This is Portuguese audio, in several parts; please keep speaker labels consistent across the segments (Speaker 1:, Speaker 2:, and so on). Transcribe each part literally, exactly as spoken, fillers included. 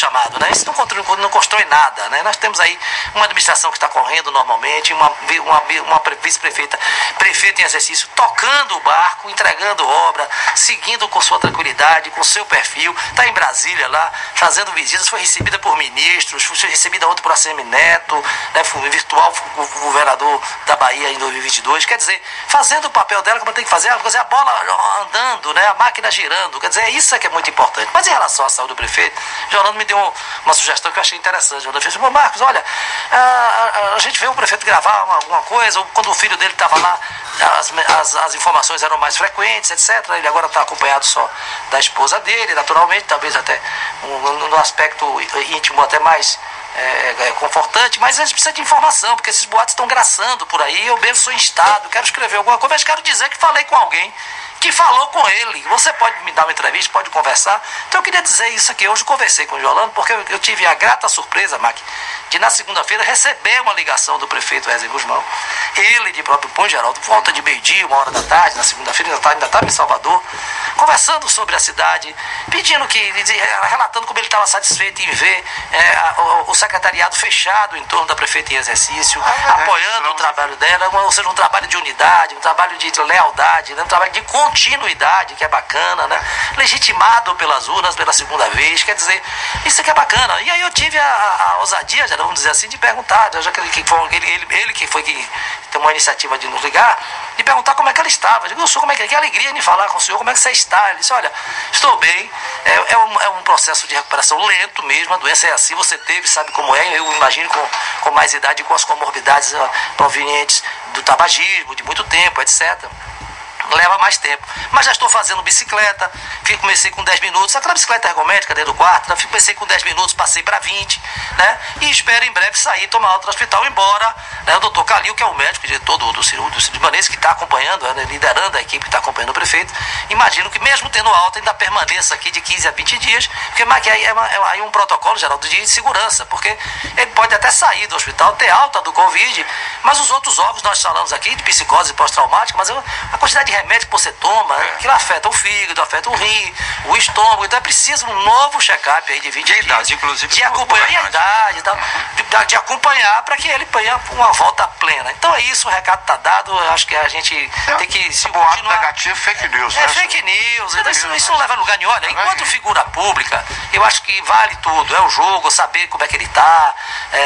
Speaker 1: chamado, né? Isso não constrói, não constrói nada, né? Nós temos aí uma administração que está correndo normalmente, uma, uma, uma vice-prefeita, prefeito em exercício, tocando o barco, entregando obra, seguindo com sua tranquilidade, com seu perfil, está em Brasília lá, fazendo visitas, foi recebida por ministros, foi recebida ontem por A C M Neto, né? Foi virtual o governador da Bahia em dois mil e vinte e dois, quer dizer, fazendo o papel dela como tem que fazer, fazer a bola andando, né? A máquina girando, quer dizer, isso é que é muito importante. Mas em relação à saúde do prefeito, Jornando me deu um, uma sugestão que eu achei interessante. Jornando fez, Marcos, olha, a, a, a gente vê o prefeito gravar uma, alguma coisa, ou quando o filho dele estava lá, as, as, as informações eram mais frequentes, etcétera. Ele agora está acompanhado só da esposa dele, naturalmente, talvez até um, no aspecto íntimo até mais É, é confortante, mas a gente precisa de informação, porque esses boatos estão graçando por aí. Eu mesmo sou instado, quero escrever alguma coisa, mas quero dizer que falei com alguém que falou com ele. Você pode me dar uma entrevista, pode conversar. Então eu queria dizer isso aqui. Hoje conversei com o Jolando, porque eu, eu tive a grata surpresa, Mac, de na segunda-feira receber uma ligação do prefeito Wesley Guzmão. Ele, de próprio Punho Geraldo, volta de meio-dia, uma hora da tarde, na segunda-feira, ainda estava em Salvador, conversando sobre a cidade, pedindo que, relatando como ele estava satisfeito em ver é, a, o, o secretariado fechado em torno da prefeita em exercício, ah, apoiando é, o trabalho dela, ou seja, um trabalho de unidade, um trabalho de lealdade, né, um trabalho de continuidade, que é bacana, né, legitimado pelas urnas pela segunda vez, quer dizer, isso aqui é bacana. E aí eu tive a, a, a ousadia, já vamos dizer assim, de perguntar, já que ele, que foi, ele, ele, ele que foi que tomou a iniciativa de nos ligar, de perguntar como é que ela estava. Eu digo, eu sou, como é que, que alegria de falar com o senhor, como é que você está? Ele disse, olha, estou bem, é, é, um, é um processo de recuperação lento mesmo, a doença é assim, você teve, sabe como é, eu imagino com, com mais idade, com as comorbidades uh, provenientes do tabagismo, de muito tempo, etcétera. Leva mais tempo, mas já estou fazendo bicicleta, fui, comecei com dez minutos, aquela bicicleta ergométrica dentro do quarto, né? Comecei com dez minutos, passei para vinte, né? E espero em breve sair, tomar alta no hospital, embora, né, o doutor Calil, que é o médico, diretor do, do cirurgião do Libanês, que está acompanhando, né, liderando a equipe que está acompanhando o prefeito, imagino que mesmo tendo alta ainda permaneça aqui de quinze a vinte dias, porque mas, aí é, uma, é um protocolo geral de segurança, porque ele pode até sair do hospital, ter alta do Covid, mas os outros órgãos, nós falamos aqui de psicose pós-traumática, mas eu, a quantidade de remédio que você toma, é. que afeta o fígado, afeta o rim, o estômago, então é preciso um novo check-up aí de vinte dias. Idade, inclusive, de acompanhar a idade, então, de, de acompanhar para que ele tenha uma volta plena. Então é isso, o recado está dado, eu acho que a gente é, tem que se
Speaker 2: boato continuar. Negativo, fake news.
Speaker 1: É
Speaker 2: né?
Speaker 1: fake news, fake isso, news. Isso não leva a lugar nenhum. Olha, enquanto figura pública, eu acho que vale tudo, é o jogo, saber como é que ele está,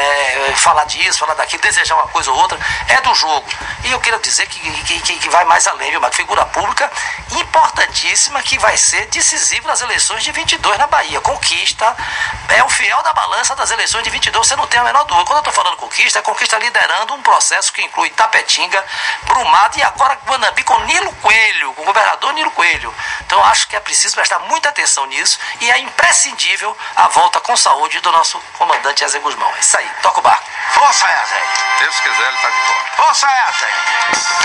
Speaker 1: é, falar disso, falar daquilo, desejar uma coisa ou outra, é do jogo. E eu quero dizer que, que, que, que vai mais além, viu, uma figura pública importantíssima que vai ser decisiva nas eleições de vinte e dois na Bahia. Conquista é o fiel da balança das eleições de vinte e dois, você não tem a menor dúvida. Quando eu estou falando conquista, é conquista liderando um processo que inclui Tapetinga, Brumado e agora Guanambi com Nilo Coelho, com o governador Nilo Coelho. Então acho que é preciso prestar muita atenção nisso e é imprescindível a volta com saúde do nosso comandante Wesley Guzmão. É isso aí, toca o barco.
Speaker 2: Força, Wesley!
Speaker 3: Deus quiser, ele está de volta.
Speaker 2: Força, Wesley!